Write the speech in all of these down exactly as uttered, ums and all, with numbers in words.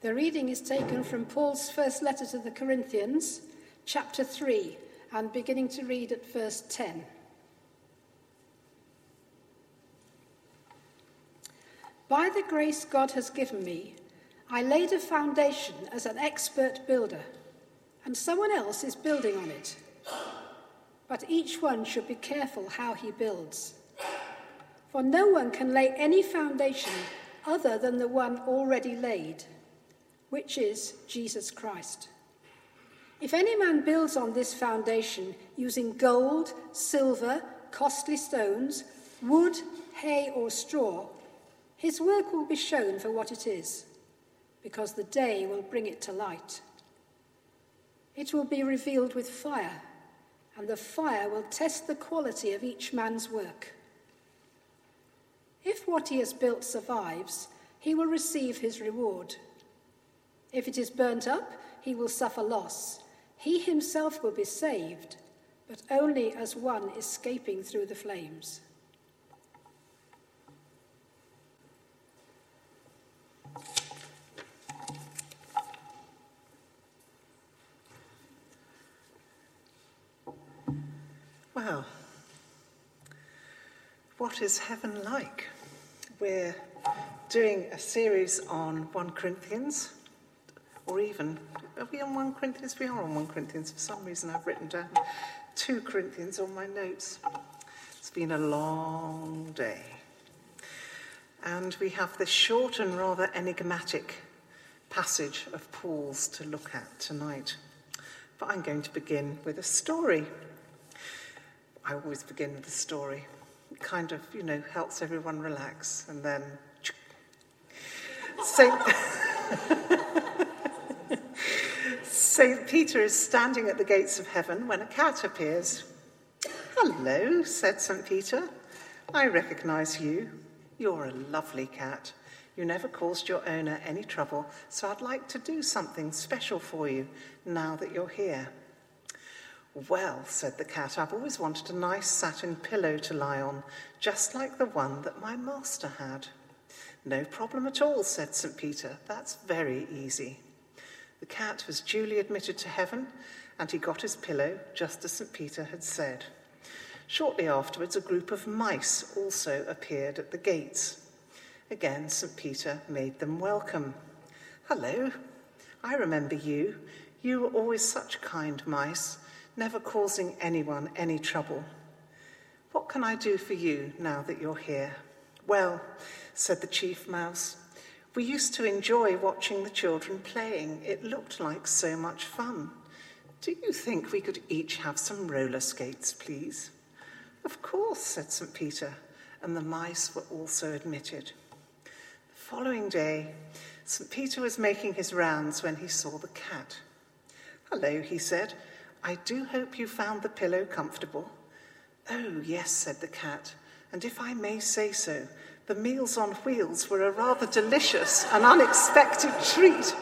The reading is taken from Paul's first letter to the Corinthians, chapter three, and beginning to read at verse ten. By the grace God has given me, I laid a foundation as an expert builder, and someone else is building on it. But each one should be careful how he builds. For no one can lay any foundation other than the one already laid, which is Jesus Christ. If any man builds on this foundation using gold, silver, costly stones, wood, hay, or straw, his work will be shown for what it is, because the day will bring it to light. It will be revealed with fire, and the fire will test the quality of each man's work. If what he has built survives, he will receive his reward. If it is burnt up, he will suffer loss. He himself will be saved, but only as one escaping through the flames. Well, what is heaven like? We're doing a series on First Corinthians, or even, are we on First Corinthians? We are on First Corinthians. For some reason I've written down Second Corinthians on my notes. It's been a long day. And we have this short and rather enigmatic passage of Paul's to look at tonight. But I'm going to begin with a story. I always begin with a story. It kind of, you know, helps everyone relax. And then... Saint Saint Peter is standing at the gates of heaven when a cat appears. "Hello," said Saint Peter. "I recognise you. You're a lovely cat. You never caused your owner any trouble, so I'd like to do something special for you now that you're here." "Well," said the cat, "I've always wanted a nice satin pillow to lie on, just like the one that my master had." "No problem at all," said Saint Peter. "That's very easy." The cat was duly admitted to heaven, and he got his pillow, just as Saint Peter had said. Shortly afterwards, a group of mice also appeared at the gates. Again, Saint Peter made them welcome. "Hello, I remember you. You were always such kind mice, never causing anyone any trouble. What can I do for you now that you're here?" "Well," said the chief mouse, "we used to enjoy watching the children playing. It looked like so much fun. Do you think we could each have some roller skates, please?" "Of course," said Saint Peter, and the mice were also admitted. The following day, Saint Peter was making his rounds when he saw the cat. "Hello," he said. "I do hope you found the pillow comfortable." "Oh, yes," said the cat, "and if I may say so, the Meals on Wheels were a rather delicious and unexpected treat."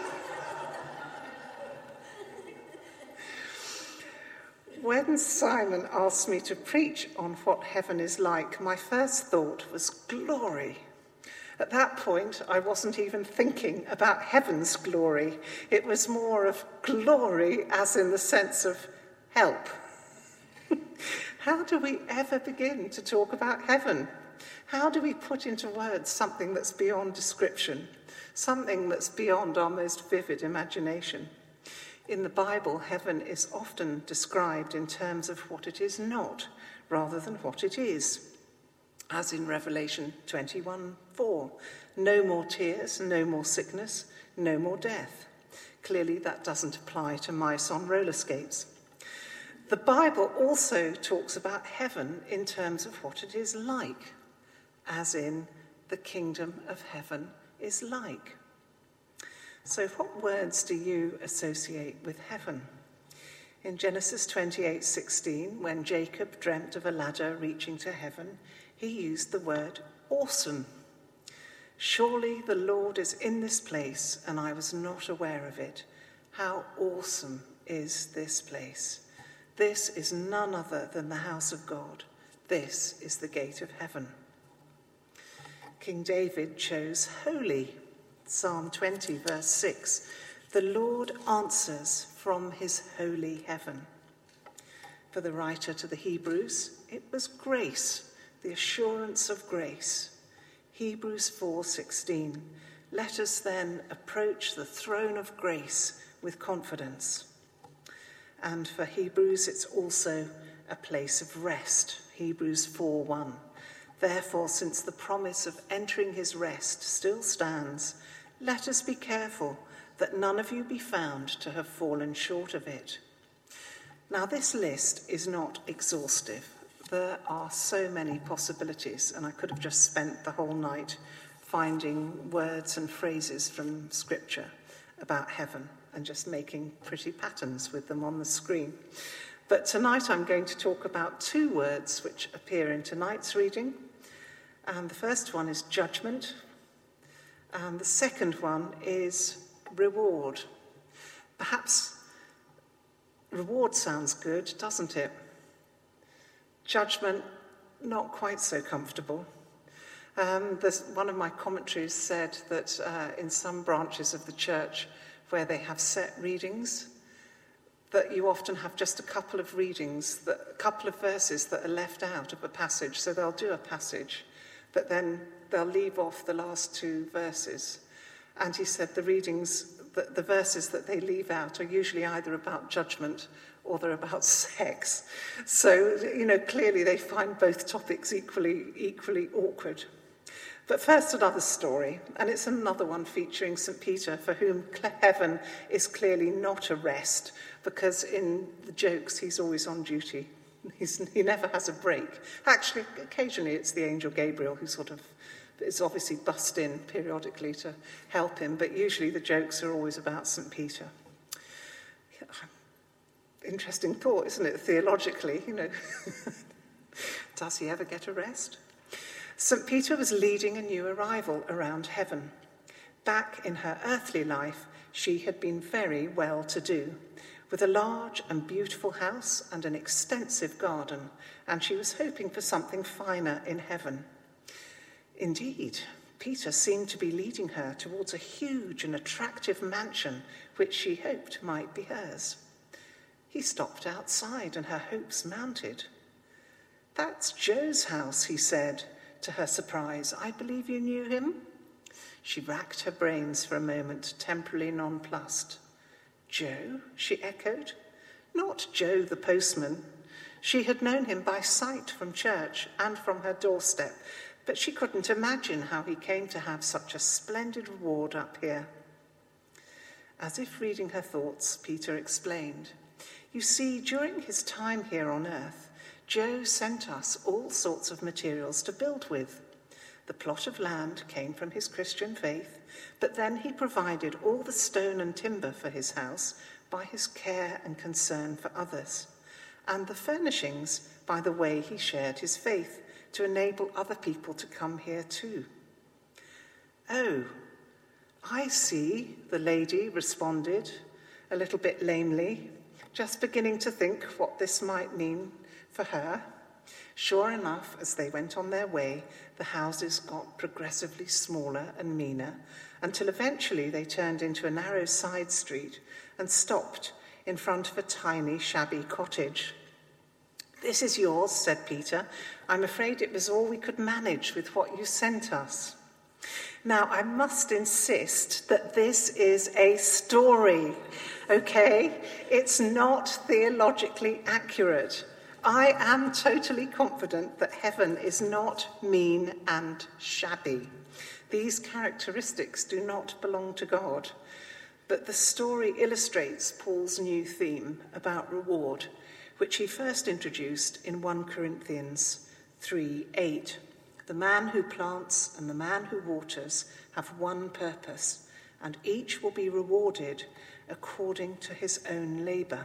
When Simon asked me to preach on what heaven is like, my first thought was glory. At that point, I wasn't even thinking about heaven's glory. It was more of glory as in the sense of help. How do we ever begin to talk about heaven? How do we put into words something that's beyond description, something that's beyond our most vivid imagination? In the Bible, heaven is often described in terms of what it is not, rather than what it is. As in Revelation twenty-one four, no more tears, no more sickness, no more death. Clearly that doesn't apply to mice on roller skates. The Bible also talks about heaven in terms of what it is like, as in the kingdom of heaven is like. So what words do you associate with heaven? In Genesis twenty-eight sixteen, when Jacob dreamt of a ladder reaching to heaven, he used the word awesome. "Surely the Lord is in this place, and I was not aware of it. How awesome is this place. This is none other than the house of God. This is the gate of heaven." King David chose holy, Psalm twenty, verse six, "The Lord answers from his holy heaven." For the writer to the Hebrews, it was grace, the assurance of grace. Hebrews four sixteen, "Let us then approach the throne of grace with confidence." And for Hebrews, it's also a place of rest. Hebrews four one, "Therefore, since the promise of entering his rest still stands, let us be careful that none of you be found to have fallen short of it." Now, this list is not exhaustive. There are so many possibilities, and I could have just spent the whole night finding words and phrases from Scripture about heaven and just making pretty patterns with them on the screen. But tonight I'm going to talk about two words which appear in tonight's reading. And the first one is judgment, and the second one is reward. Perhaps reward sounds good, doesn't it? Judgment, not quite so comfortable. Um, there's, one of my commentaries said that uh, in some branches of the church where they have set readings, that you often have just a couple of readings, that, a couple of verses that are left out of a passage. So they'll do a passage, but then they'll leave off the last two verses. And he said the readings, the, the verses that they leave out are usually either about judgment or they're about sex. So, you know, clearly they find both topics equally, equally awkward. But first, another story, and it's another one featuring Saint Peter, for whom heaven is clearly not a rest, because in the jokes he's always on duty. He's, he never has a break. Actually, occasionally it's the angel Gabriel who sort of is obviously bussed in periodically to help him, but usually the jokes are always about Saint Peter. Interesting thought, isn't it, theologically, you know. Does he ever get a rest? Saint Peter was leading a new arrival around heaven. Back in her earthly life, she had been very well-to-do, with a large and beautiful house and an extensive garden, and she was hoping for something finer in heaven. Indeed, Peter seemed to be leading her towards a huge and attractive mansion which she hoped might be hers. He stopped outside and her hopes mounted. "That's Joe's house," he said, to her surprise. "I believe you knew him?" She racked her brains for a moment, temporarily nonplussed. "Joe?" she echoed. Not Joe the postman. She had known him by sight from church and from her doorstep, but she couldn't imagine how he came to have such a splendid reward up here. As if reading her thoughts, Peter explained, "You see, during his time here on earth, Joe sent us all sorts of materials to build with. The plot of land came from his Christian faith, but then he provided all the stone and timber for his house by his care and concern for others, and the furnishings by the way he shared his faith to enable other people to come here too." "Oh, I see," the lady responded, a little bit lamely, just beginning to think what this might mean for her. Sure enough, as they went on their way, the houses got progressively smaller and meaner, until eventually they turned into a narrow side street and stopped in front of a tiny, shabby cottage. "This is yours," said Peter. "I'm afraid it was all we could manage with what you sent us." Now, I must insist that this is a story, okay? It's not theologically accurate. I am totally confident that heaven is not mean and shabby. These characteristics do not belong to God. But the story illustrates Paul's new theme about reward, which he first introduced in First Corinthians three eight. "The man who plants and the man who waters have one purpose, and each will be rewarded according to his own labour."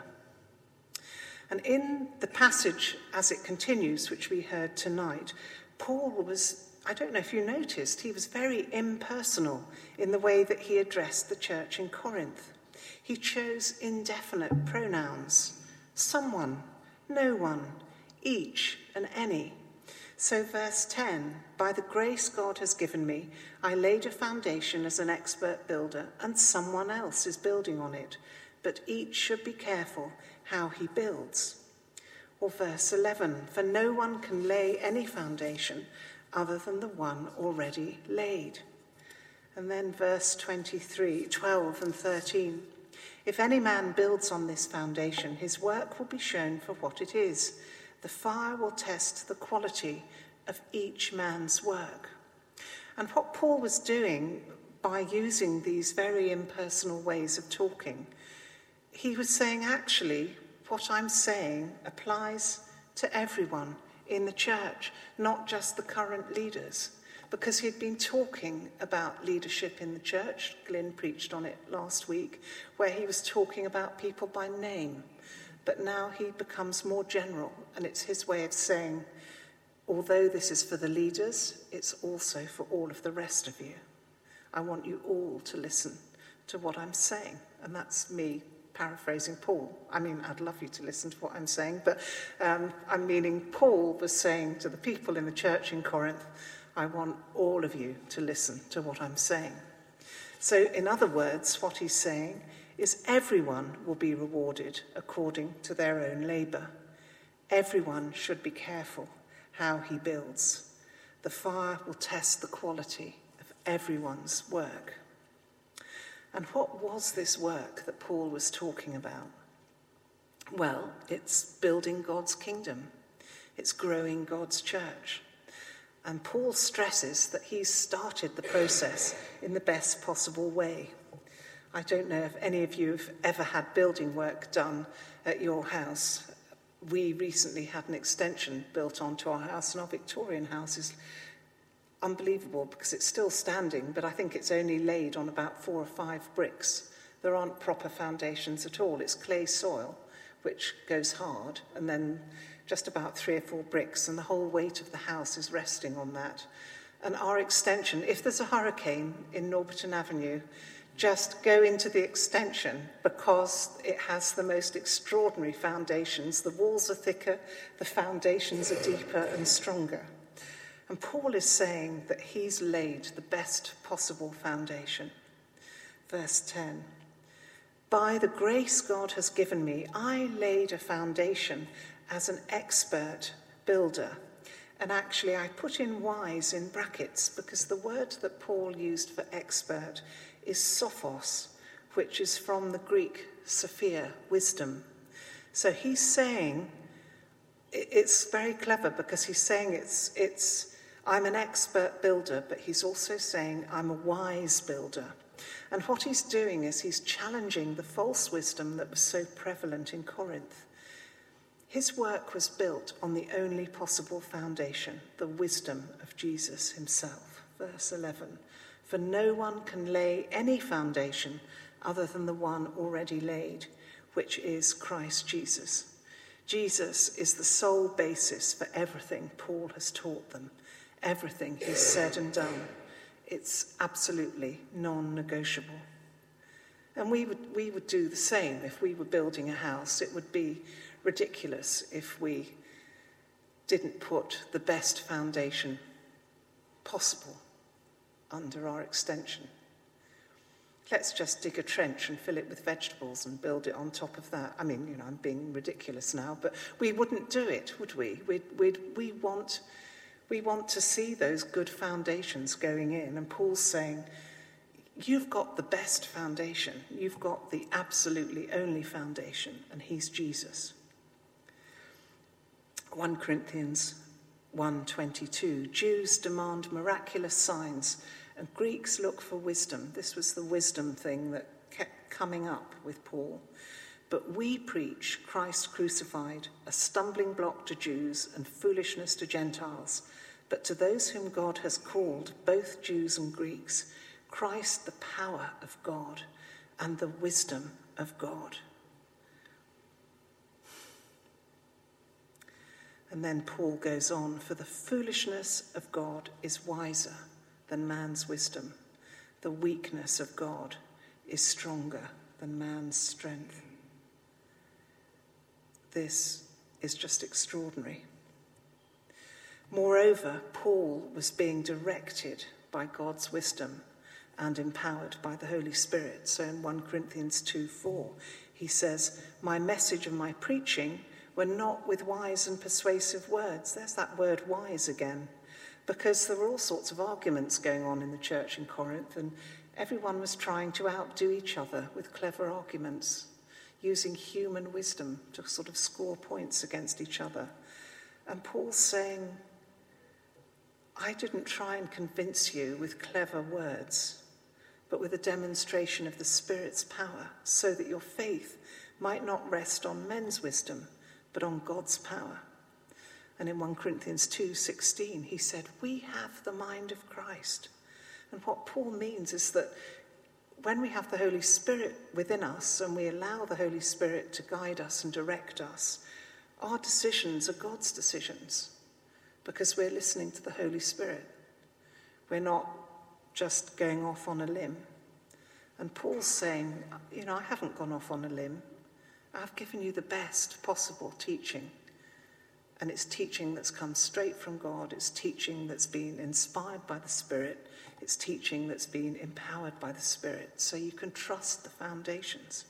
And in the passage as it continues, which we heard tonight, Paul was, I don't know if you noticed, he was very impersonal in the way that he addressed the church in Corinth. He chose indefinite pronouns: someone, no one, each, and any. So verse ten, by the grace God has given me, I laid a foundation as an expert builder, and someone else is building on it, but each should be careful how he builds. Or verse eleven, for no one can lay any foundation other than the one already laid. And then verse twenty-three, twelve and thirteen, if any man builds on this foundation, his work will be shown for what it is. The fire will test the quality of each man's work. And what Paul was doing by using these very impersonal ways of talking, he was saying, actually, what I'm saying applies to everyone in the church, not just the current leaders, because he'd been talking about leadership in the church. Glyn preached on it last week, where he was talking about people by name. But now he becomes more general, and it's his way of saying, although this is for the leaders, it's also for all of the rest of you. I want you all to listen to what I'm saying. And that's me paraphrasing Paul. I mean, I'd love you to listen to what I'm saying, but um, I'm meaning Paul was saying to the people in the church in Corinth, I want all of you to listen to what I'm saying. So in other words, what he's saying is everyone will be rewarded according to their own labour. Everyone should be careful how he builds. The fire will test the quality of everyone's work. And what was this work that Paul was talking about? Well, it's building God's kingdom. It's growing God's church. And Paul stresses that he's started the process in the best possible way. I don't know if any of you have ever had building work done at your house. We recently had an extension built onto our house, and our Victorian house is unbelievable because it's still standing, but I think it's only laid on about four or five bricks. There aren't proper foundations at all. It's clay soil, which goes hard, and then just about three or four bricks, and the whole weight of the house is resting on that. And our extension, if there's a hurricane in Norbiton Avenue, just go into the extension because it has the most extraordinary foundations. The walls are thicker, the foundations are deeper and stronger. And Paul is saying that he's laid the best possible foundation. Verse ten, by the grace God has given me, I laid a foundation as an expert builder. And actually I put in wise in brackets because the word that Paul used for expert is sophos, which is from the Greek sophia, wisdom. So he's saying, it's very clever because he's saying it's, it's I'm an expert builder, but he's also saying I'm a wise builder. And what he's doing is he's challenging the false wisdom that was so prevalent in Corinth. His work was built on the only possible foundation, the wisdom of Jesus himself. Verse eleven, for no one can lay any foundation other than the one already laid, which is Christ Jesus. Jesus is the sole basis for everything Paul has taught them, everything he's said and done. It's absolutely non-negotiable. And we would, we would do the same if we were building a house. It would be ridiculous if we didn't put the best foundation possible under our extension. Let's just dig a trench and fill it with vegetables and build it on top of that. I mean, you know, I'm being ridiculous now, but we wouldn't do it, would we? We'd, we'd, we want, we want to see those good foundations going in. And Paul's saying, you've got the best foundation. You've got the absolutely only foundation, and he's Jesus. First Corinthians one twenty-two, Jews demand miraculous signs and Greeks look for wisdom. This was the wisdom thing that kept coming up with Paul. But we preach Christ crucified, a stumbling block to Jews and foolishness to Gentiles. But to those whom God has called, both Jews and Greeks, Christ the power of God and the wisdom of God. And then Paul goes on, for the foolishness of God is wiser than man's wisdom. The weakness of God is stronger than man's strength. This is just extraordinary. Moreover, Paul was being directed by God's wisdom and empowered by the Holy Spirit. So in First Corinthians two four, he says, "My message and my preaching were not with wise and persuasive words." There's that word wise again, because there were all sorts of arguments going on in the church in Corinth, and everyone was trying to outdo each other with clever arguments, using human wisdom to sort of score points against each other. And Paul's saying, I didn't try and convince you with clever words, but with a demonstration of the Spirit's power, so that your faith might not rest on men's wisdom, but on God's power. And in First Corinthians two sixteen, he said, we have the mind of Christ. And what Paul means is that when we have the Holy Spirit within us and we allow the Holy Spirit to guide us and direct us, our decisions are God's decisions, because we're listening to the Holy Spirit. We're not just going off on a limb. And Paul's saying, you know, I haven't gone off on a limb. I've given you the best possible teaching. And it's teaching that's come straight from God. It's teaching that's been inspired by the Spirit. It's teaching that's been empowered by the Spirit. So you can trust the foundations.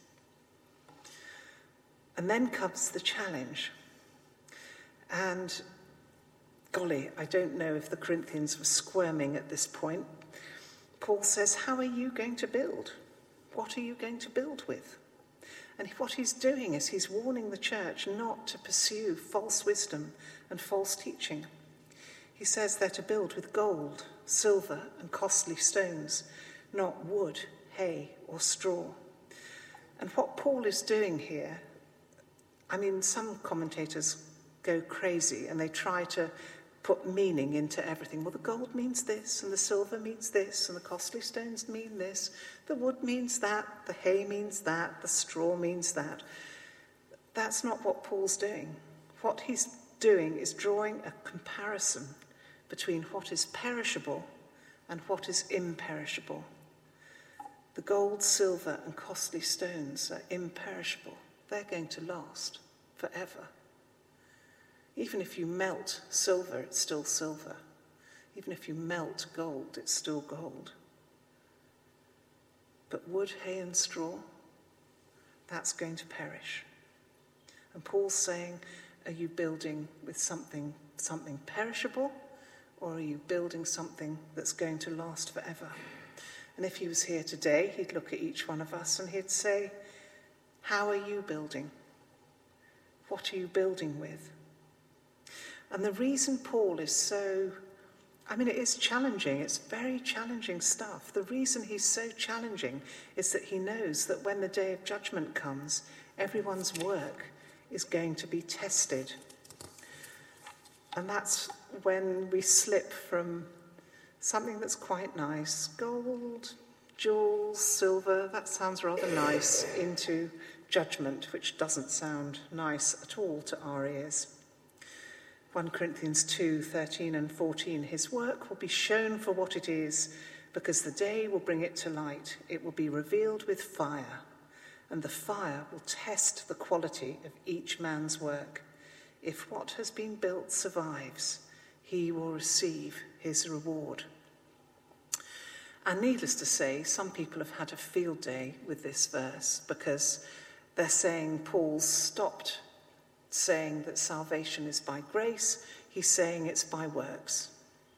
And then comes the challenge. And golly, I don't know if the Corinthians were squirming at this point. Paul says, how are you going to build? What are you going to build with? And what he's doing is he's warning the church not to pursue false wisdom and false teaching. He says they're to build with gold, silver, and costly stones, not wood, hay, or straw. And what Paul is doing here, I mean, some commentators go crazy and they try to put meaning into everything. Well, the gold means this, and the silver means this, and the costly stones mean this, the wood means that, the hay means that, the straw means that. That's not what Paul's doing. What he's doing is drawing a comparison between what is perishable and what is imperishable. The gold, silver, and costly stones are imperishable. They're going to last forever. Even if you melt silver, it's still silver. Even if you melt gold, it's still gold. But wood, hay, and straw, that's going to perish. And Paul's saying, are you building with something, something perishable, or are you building something that's going to last forever? And if he was here today, he'd look at each one of us and he'd say, how are you building? What are you building with? And the reason Paul is so, I mean, it is challenging. It's very challenging stuff. The reason he's so challenging is that he knows that when the day of judgment comes, everyone's work is going to be tested. And that's when we slip from something that's quite nice, gold, jewels, silver, that sounds rather nice, into judgment, which doesn't sound nice at all to our ears. First Corinthians two thirteen and fourteen, his work will be shown for what it is, because the day will bring it to light. It will be revealed with fire, and the fire will test the quality of each man's work. If what has been built survives, he will receive his reward. And needless to say, some people have had a field day with this verse, because they're saying Paul's stopped saying that salvation is by grace. He's saying it's by works.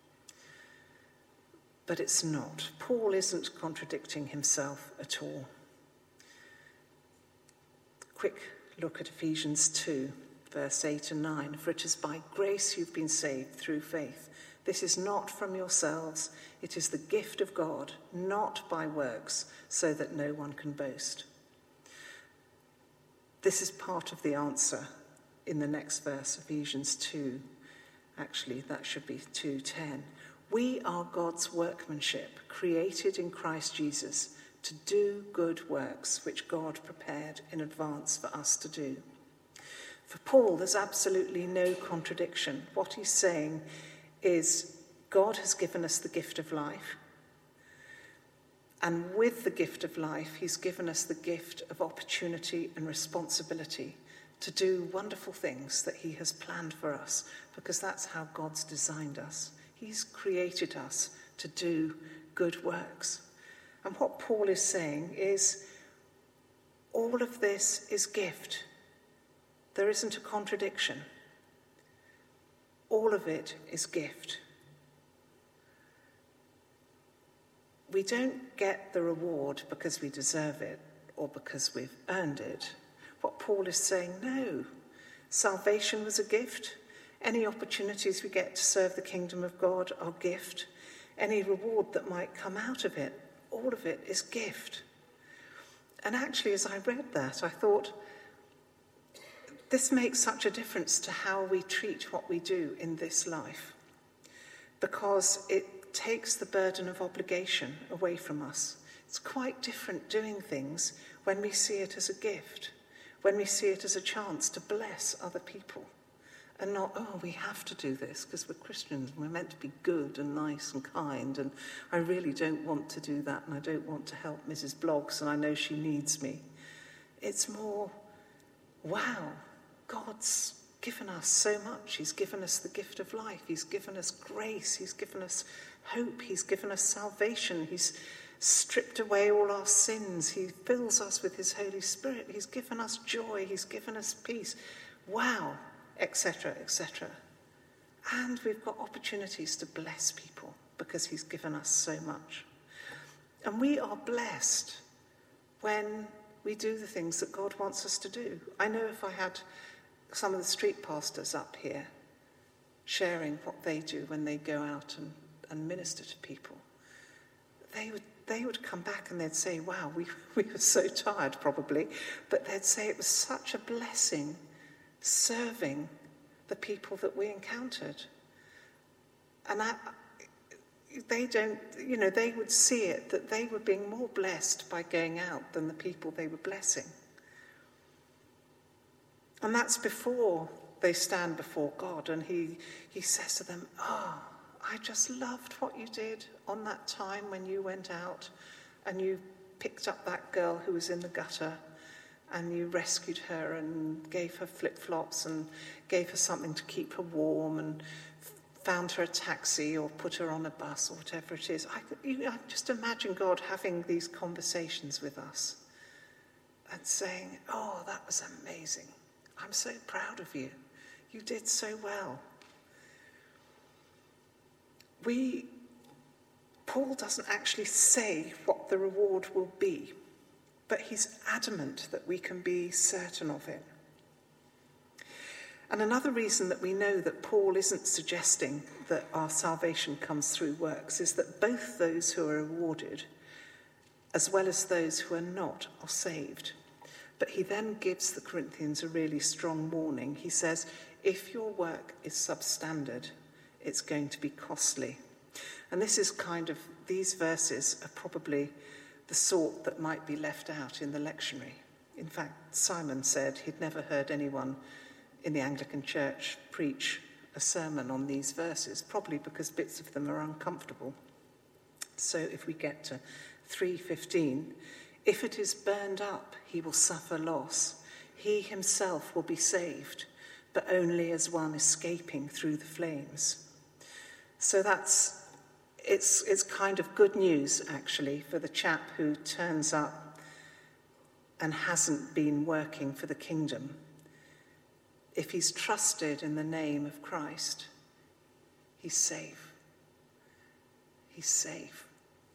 But it's not. Paul isn't contradicting himself at all. Quick look at Ephesians two, verse eight and nine. For it is by grace you've been saved through faith. This is not from yourselves. It is the gift of God, not by works, so that no one can boast. This is part of the answer in the next verse, Ephesians two. Actually, that should be two ten. We are God's workmanship, created in Christ Jesus to do good works, which God prepared in advance for us to do. For Paul, there's absolutely no contradiction. What he's saying is God has given us the gift of life. And with the gift of life, he's given us the gift of opportunity and responsibility to do wonderful things that he has planned for us, because that's how God's designed us. He's created us to do good works. And what Paul is saying is, all of this is gift. There isn't a contradiction. All of it is gift. We don't get the reward because we deserve it or because we've earned it. What Paul is saying, no. Salvation was a gift. Any opportunities we get to serve the kingdom of God are gift. Any reward that might come out of it, all of it is gift. And actually, as I read that, I thought, this makes such a difference to how we treat what we do in this life, because it takes the burden of obligation away from us. It's quite different doing things when we see it as a gift, when we see it as a chance to bless other people, and not, oh, we have to do this because we're Christians and we're meant to be good and nice and kind, and I really don't want to do that, and I don't want to help Missus Bloggs, and I know she needs me. It's more, wow, God's given us so much. He's given us the gift of life. He's given us grace. He's given us hope. He's given us salvation. He's stripped away all our sins. He fills us with his Holy Spirit. He's given us joy. He's given us peace. Wow, et cetera, et cetera. And we've got opportunities to bless people because he's given us so much. And we are blessed when we do the things that God wants us to do. I know if I had some of the street pastors up here sharing what they do when they go out and, and minister to people, they would they would come back and they'd say, wow, we, we were so tired probably, but they'd say it was such a blessing serving the people that we encountered. And I, they don't, you know, they would see it that they were being more blessed by going out than the people they were blessing. And that's before they stand before God, and he, he says to them, oh, I just loved what you did on that time when you went out and you picked up that girl who was in the gutter and you rescued her and gave her flip-flops and gave her something to keep her warm and found her a taxi or put her on a bus or whatever it is. I, you, I just imagine God having these conversations with us and saying, oh, that was amazing. I'm so proud of you. You did so well. We, Paul doesn't actually say what the reward will be, but he's adamant that we can be certain of it. And another reason that we know that Paul isn't suggesting that our salvation comes through works is that both those who are rewarded, as well as those who are not, are saved. But he then gives the Corinthians a really strong warning. He says, if your work is substandard, it's going to be costly. And this is kind of, these verses are probably the sort that might be left out in the lectionary. In fact, Simon said he'd never heard anyone in the Anglican Church preach a sermon on these verses, probably because bits of them are uncomfortable. So if we get to three fifteen, if it is burned up, he will suffer loss. He himself will be saved, but only as one escaping through the flames. So that's, it's, it's kind of good news, actually, for the chap who turns up and hasn't been working for the kingdom. If he's trusted in the name of Christ, he's safe. He's safe.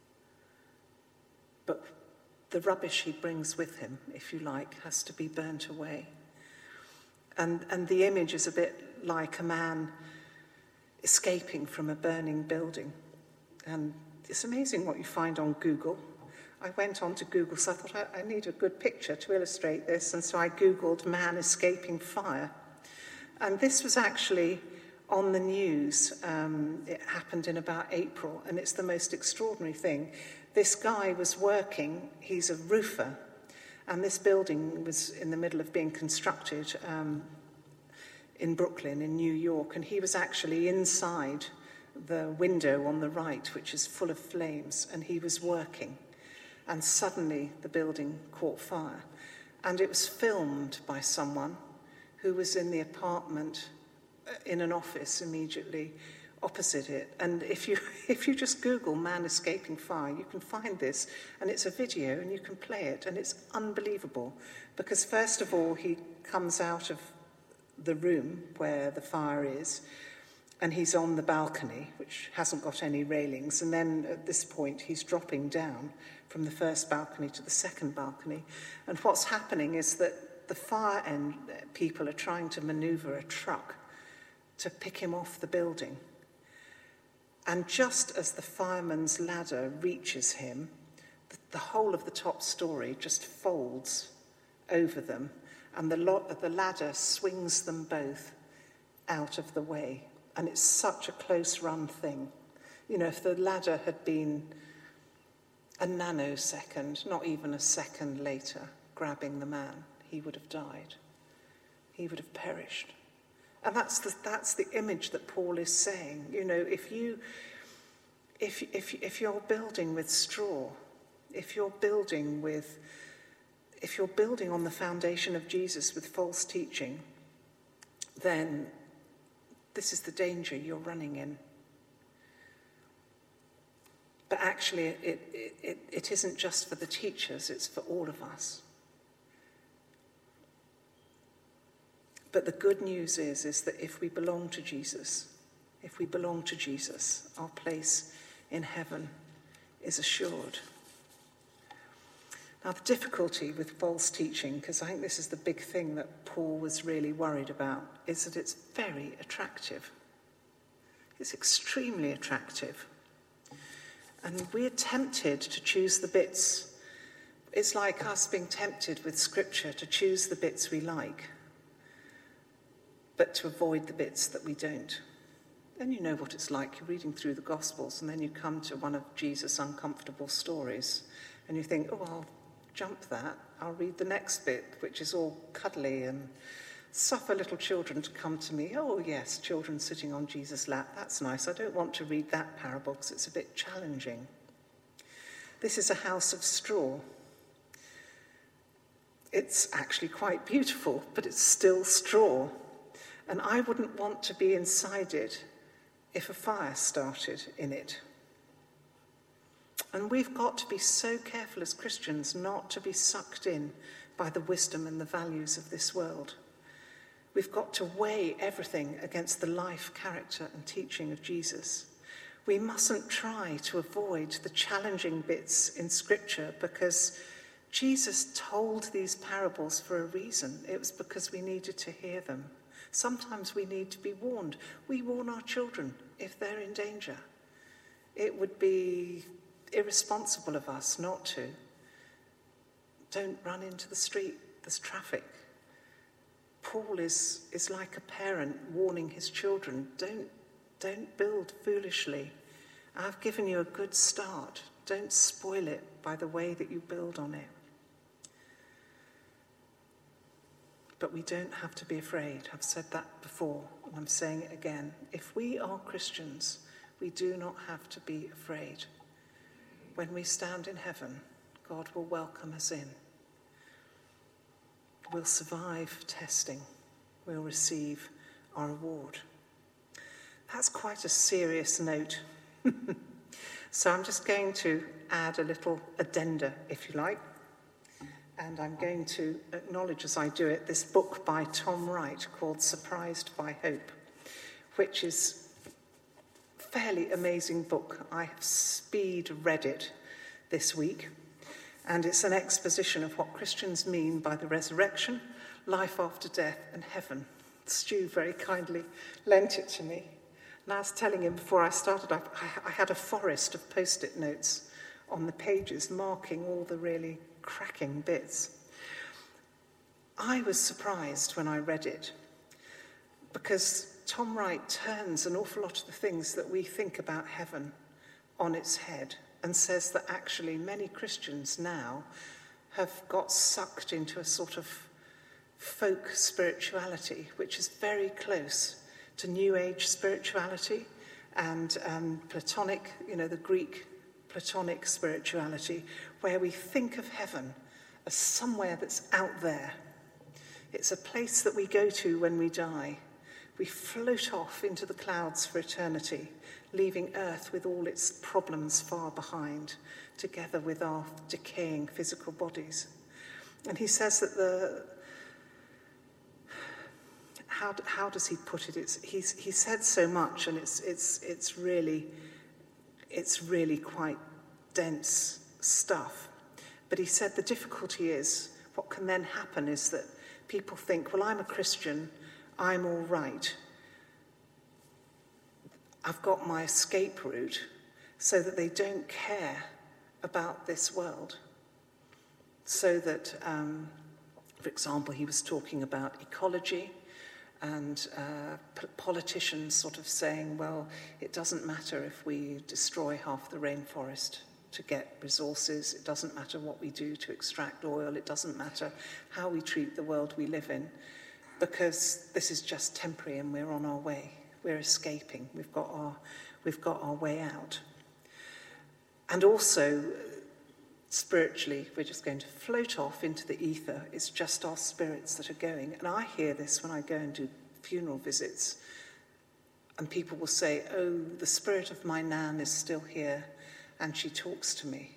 But the rubbish he brings with him, if you like, has to be burnt away. And, and the image is a bit like a man escaping from a burning building. And it's amazing what you find on Google. I went on to Google, so I thought I, I need a good picture to illustrate this, and so I Googled man escaping fire. And this was actually on the news. Um, it happened in about April, and it's the most extraordinary thing. This guy was working, he's a roofer, and this building was in the middle of being constructed um, in Brooklyn, in New York, and he was actually inside the window on the right, which is full of flames, and he was working. And suddenly the building caught fire. And it was filmed by someone who was in the apartment in an office immediately opposite it. And if you if you just Google man escaping fire, you can find this, and it's a video, and you can play it, and it's unbelievable. Because first of all, he comes out of the room where the fire is, and he's on the balcony, which hasn't got any railings, and then at this point he's dropping down from the first balcony to the second balcony. And what's happening is that the fire end people are trying to maneuver a truck to pick him off the building. And just as the fireman's ladder reaches him, the, the whole of the top story just folds over them, and the, lo- the ladder swings them both out of the way. And it's such a close-run thing. You know, if the ladder had been a nanosecond, not even a second later, grabbing the man, he would have died. He would have perished. And that's the, that's the image that Paul is saying. You know, if you, if, if, if you're building with straw, if you're building with, if you're building on the foundation of Jesus with false teaching, then this is the danger you're running in. But actually, it, it, it, it isn't just for the teachers, it's for all of us. But the good news is, is that if we belong to Jesus, if we belong to Jesus, our place in heaven is assured. Now, the difficulty with false teaching, because I think this is the big thing that Paul was really worried about, is that it's very attractive. It's extremely attractive. And we're tempted to choose the bits. It's like us being tempted with Scripture to choose the bits we like, but to avoid the bits that we don't. Then you know what it's like. You're reading through the Gospels, and then you come to one of Jesus' uncomfortable stories, and you think, oh, I'll jump that. I'll read the next bit, which is all cuddly and suffer little children to come to me. Oh, yes, children sitting on Jesus' lap. That's nice. I don't want to read that parable because it's a bit challenging. This is a house of straw. It's actually quite beautiful, but it's still straw. And I wouldn't want to be inside it if a fire started in it. And we've got to be so careful as Christians not to be sucked in by the wisdom and the values of this world. We've got to weigh everything against the life, character, and teaching of Jesus. We mustn't try to avoid the challenging bits in Scripture because Jesus told these parables for a reason. It was because we needed to hear them. Sometimes we need to be warned. We warn our children if they're in danger. It would be irresponsible of us not to. Don't run into the street. There's traffic. Paul is, is like a parent warning his children. Don't, don't build foolishly. I've given you a good start. Don't spoil it by the way that you build on it. But we don't have to be afraid. I've said that before, and I'm saying it again. If we are Christians, we do not have to be afraid. When we stand in heaven, God will welcome us in. We'll survive testing. We'll receive our reward. That's quite a serious note. So I'm just going to add a little addenda, if you like. And I'm going to acknowledge as I do it this book by Tom Wright called Surprised by Hope, which is a fairly amazing book. I have speed read it this week. And it's an exposition of what Christians mean by the resurrection, life after death, and heaven. Stu very kindly lent it to me. And I was telling him before I started, I, I had a forest of post-it notes on the pages marking all the really cracking bits. I was surprised when I read it because Tom Wright turns an awful lot of the things that we think about heaven on its head and says that actually many Christians now have got sucked into a sort of folk spirituality, which is very close to New Age spirituality and um, Platonic, you know, the Greek Platonic spirituality, where we think of heaven as somewhere that's out there. It's a place that we go to when we die. We float off into the clouds for eternity, leaving earth with all its problems far behind, together with our decaying physical bodies. And he says that the... How, how does he put it? It's, he's, he said so much, and it's, it's, it's, really, it's really quite dense stuff. But he said the difficulty is, what can then happen is that people think, well, I'm a Christian, I'm all right. I've got my escape route, so that they don't care about this world. So that, um, for example, he was talking about ecology, and uh, p- politicians sort of saying, well, it doesn't matter if we destroy half the rainforest to get resources, it doesn't matter what we do to extract oil, it doesn't matter how we treat the world we live in, because this is just temporary and we're on our way. We're escaping. We've got our, we've got our way out. And also, spiritually, we're just going to float off into the ether. It's just our spirits that are going. And I hear this when I go and do funeral visits. And people will say, oh, the spirit of my nan is still here and she talks to me.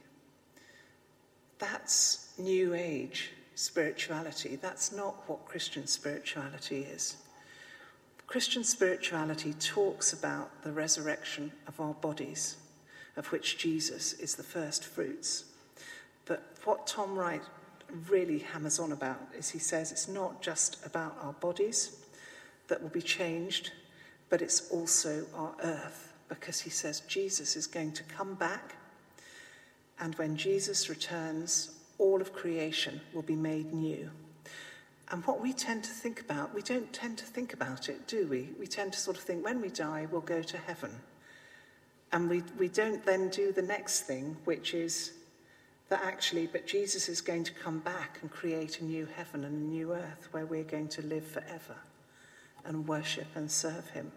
That's New Age spirituality. That's not what Christian spirituality is. Christian spirituality talks about the resurrection of our bodies, of which Jesus is the first fruits. But what Tom Wright really hammers on about is he says it's not just about our bodies that will be changed, but it's also our earth, because he says Jesus is going to come back, and when Jesus returns, all of creation will be made new. And what we tend to think about, we don't tend to think about it, do we? We tend to sort of think when we die, we'll go to heaven. And we, we don't then do the next thing, which is that actually, but Jesus is going to come back and create a new heaven and a new earth where we're going to live forever and worship and serve him.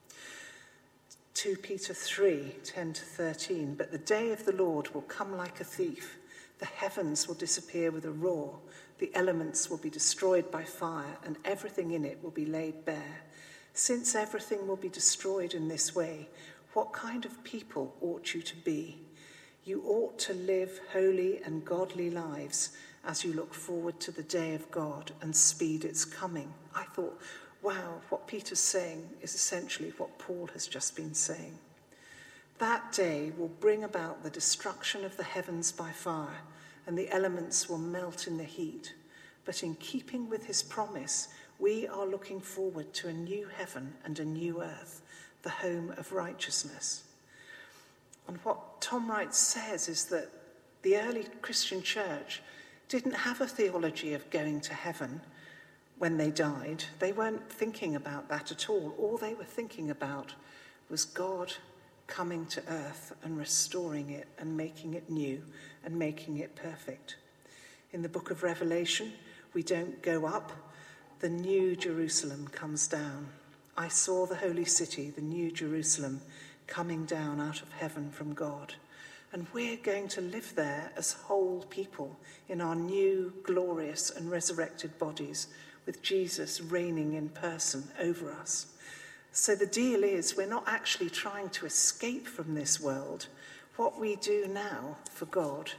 Second Peter three, ten to thirteen, but the day of the Lord will come like a thief. The heavens will disappear with a roar. The elements will be destroyed by fire, and everything in it will be laid bare. Since everything will be destroyed in this way, what kind of people ought you to be? You ought to live holy and godly lives as you look forward to the day of God and speed its coming. I thought, wow, what Peter's saying is essentially what Paul has just been saying. That day will bring about the destruction of the heavens by fire, and the elements will melt in the heat. But in keeping with his promise, we are looking forward to a new heaven and a new earth, the home of righteousness. And what Tom Wright says is that the early Christian church didn't have a theology of going to heaven when they died. They weren't thinking about that at all. All they were thinking about was God coming to earth and restoring it and making it new and making it perfect. In the book of Revelation, we don't go up. The new Jerusalem comes down. I saw the holy city, the new Jerusalem, coming down out of heaven from God. And we're going to live there as whole people in our new, glorious and resurrected bodies, with Jesus reigning in person over us. So the deal is we're not actually trying to escape from this world. What we do now for God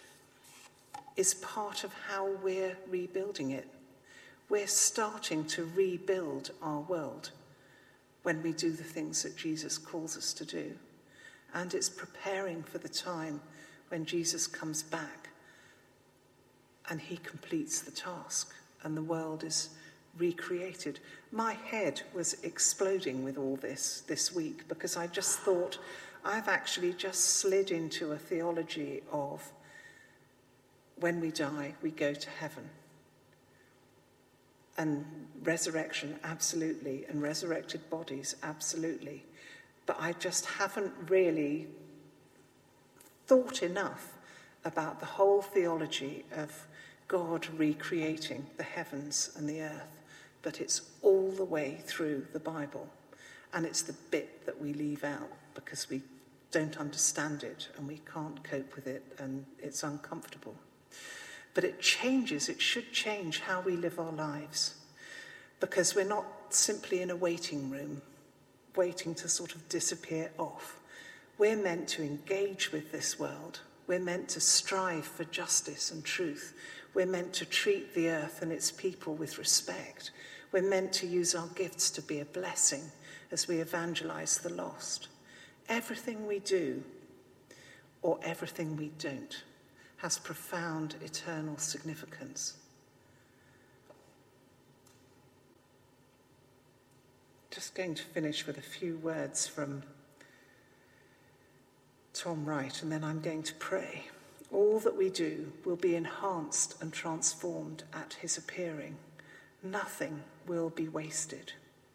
is part of how we're rebuilding it. We're starting to rebuild our world when we do the things that Jesus calls us to do. And it's preparing for the time when Jesus comes back and he completes the task and the world is recreated. My head was exploding with all this this week because I just thought I've actually just slid into a theology of when we die, we go to heaven. And resurrection, absolutely, and resurrected bodies, absolutely. But I just haven't really thought enough about the whole theology of God recreating the heavens and the earth. But it's all the way through the Bible. And it's the bit that we leave out because we don't understand it and we can't cope with it and it's uncomfortable. But it changes, it should change how we live our lives. because we're not simply in a waiting room, waiting to sort of disappear off. We're meant to engage with this world. We're meant to strive for justice and truth. We're meant to treat the earth and its people with respect. We're meant to use our gifts to be a blessing as we evangelize the lost. Everything we do, or everything we don't, has profound eternal significance. Just going to finish with a few words from Tom Wright, and then I'm going to pray. All that we do will be enhanced and transformed at his appearing. Nothing will be wasted.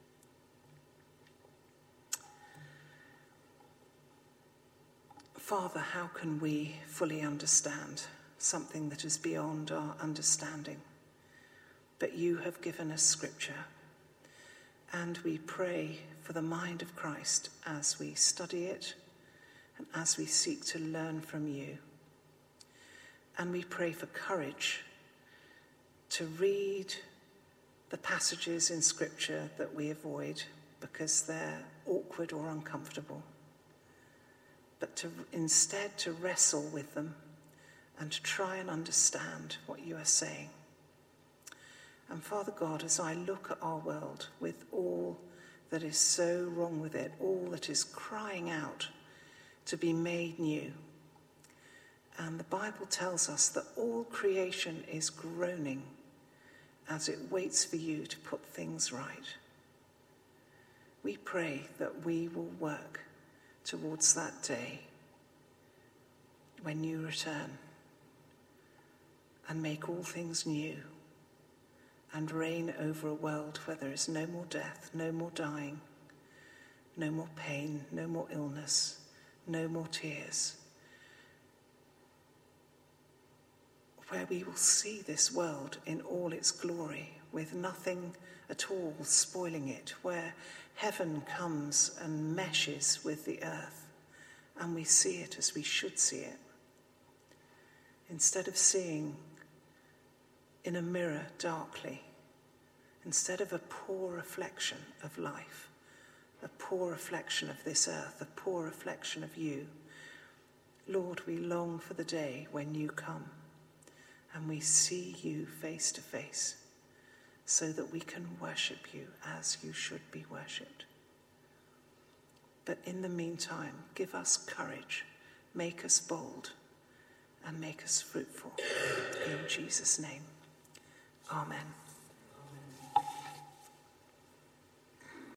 Father, how can we fully understand something that is beyond our understanding? But you have given us scripture, and we pray for the mind of Christ as we study it and as we seek to learn from you. And we pray for courage to read the passages in scripture that we avoid because they're awkward or uncomfortable, but to instead to wrestle with them and to try and understand what you are saying. And Father God, as I look at our world with all that is so wrong with it, all that is crying out to be made new, and the Bible tells us that all creation is groaning as it waits for you to put things right. We pray that we will work towards that day when you return and make all things new and reign over a world where there is no more death, no more dying, no more pain, no more illness, no more tears, where we will see this world in all its glory with nothing at all spoiling it, where heaven comes and meshes with the earth and we see it as we should see it. Instead of seeing in a mirror darkly, instead of a poor reflection of life, a poor reflection of this earth, a poor reflection of you, Lord, we long for the day when you come and we see you face to face so that we can worship you as you should be worshipped. But in the meantime, give us courage, make us bold, and make us fruitful. In Jesus' name, amen.